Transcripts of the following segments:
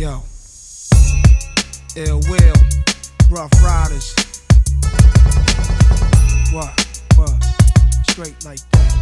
Yo, Ill Will, Rough Riders. What? Straight like that.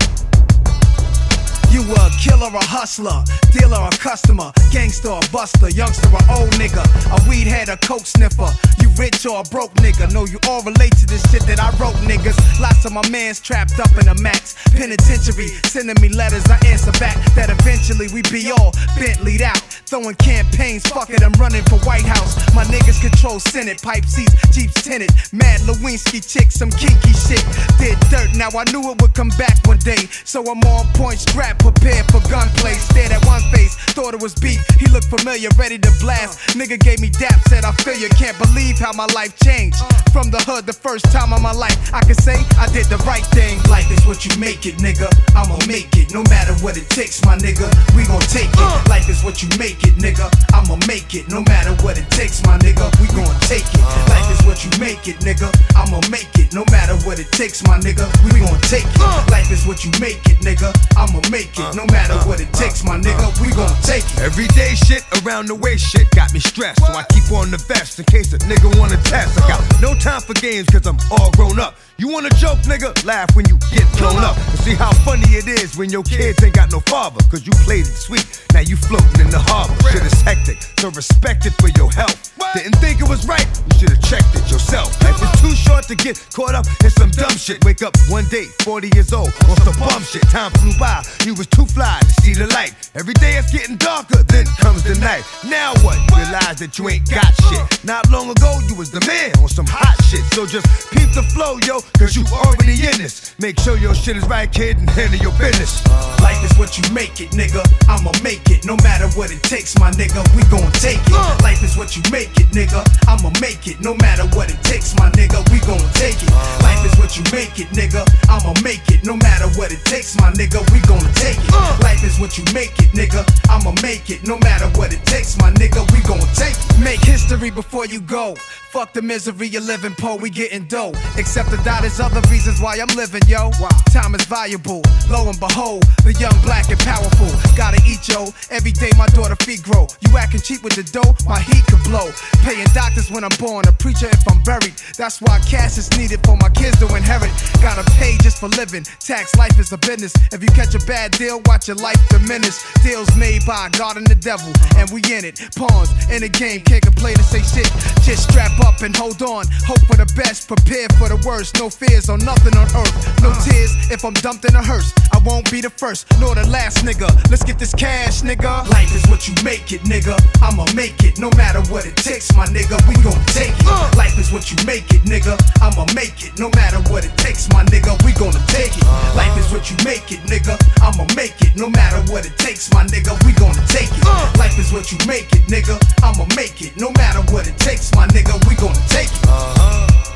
You a killer, a hustler, dealer, a customer, gangster, a buster, youngster, a old nigga, a weed head, a coke sniffer. You rich or a broke nigga? No, you all relate to this shit that I wrote, niggas. Lots of my mans trapped up in a max penitentiary, sending me letters, I answer back. That eventually we be all Bentley'd out, throwing campaigns. Fuck it, I'm running for White House. My niggas control Senate, pipe seats, Jeeps tinted. Mad Lewinsky chicks, some kinky shit. Did dirt, now I knew it would come back one day, so I'm on point, strapped, prepared for gunplay. Stared at one face, thought it was beef. He looked familiar, ready to blast. Nigga gave me dap, said I feel you. Can't believe how my life changed. From the hood, the first time of my life, I can say I did the right thing. Life is what you make it, nigga. I'ma make it, no matter what it takes, my nigga. We gon' take it. Life is what you make it, nigga. I'ma make it, no matter what it takes, my nigga. We gon' take it. Life is what you make it, nigga. I'ma make it, no matter what it takes, my nigga. We gon' take it. Life is what you make it, nigga. I'ma make it, no matter what it takes, my nigga. We gon' take it. Everyday shit around the way shit got me stressed, so I keep on the vest in case a nigga wanna test. I got no time for games cause I'm all grown up. You wanna joke, nigga? Laugh when you get blown up. And see how funny it is when your kids ain't got no father, cause you played it sweet, now you floating in the harbor. Shit is hectic, so respect it for your health. Didn't think it was right, you should've checked it yourself. Life is too short to get caught up in some dumb shit. Wake up one day, 40 years old, on some bum shit. Time flew by, you was too fly to see the light. Every day it's getting darker, then comes the night. Now what? Realize that you ain't got shit. Not long ago, you was the man on some hot shit. So just peep the flow, yo, cause you already in this. Make sure your shit is right, kid, and handle your business. Life is what you make it, nigga. I'ma make it, no matter what it takes, my nigga. We gon' take it. Life is what you make it, nigga. I'ma make it, no matter what it takes, my nigga. We gon' take it. Life is what you make it, nigga. I'ma make it, no matter what it takes, my nigga. We gon' take it. Life is what you make it, nigga. I'ma make it, no matter what it takes, my nigga. We gon' take it. Make history before you go. Fuck the misery you're living, po. We getting dough. Except to die, there's other reasons why I'm living, yo. Time is valuable. Lo and behold, the young, black, and powerful. Gotta eat, yo. Every day my daughter feet grow. You acting cheap with the dough, my heat could blow. Paying doctors when I'm born, a preacher if I'm buried. That's why cash is needed for my kids to inherit. Gotta pay just for living. Tax life is a business. If you catch a bad deal, watch your life diminish. Deals made by God and the devil, and we in it. Pawns in the game, can't complain and say shit. Just strap up and hold on. Hope for the best, prepare for the worst. No fears on nothing on earth. No tears if I'm dumped in a hearse. I won't be the first, nor the last, nigga. Let's get this cash, nigga. Life is what you make it, nigga. I'ma make it, no matter what it takes, my nigga. We gon' take it. Life is what you make it, nigga. I'ma make it, no matter what it takes, my nigga. We gonna take it. Life is what you make it, nigga. I'ma make it, no matter what it takes, my nigga. We gonna take it. Life is what you make it, nigga. I'ma make it, no matter what it takes, my nigga. We gonna take it.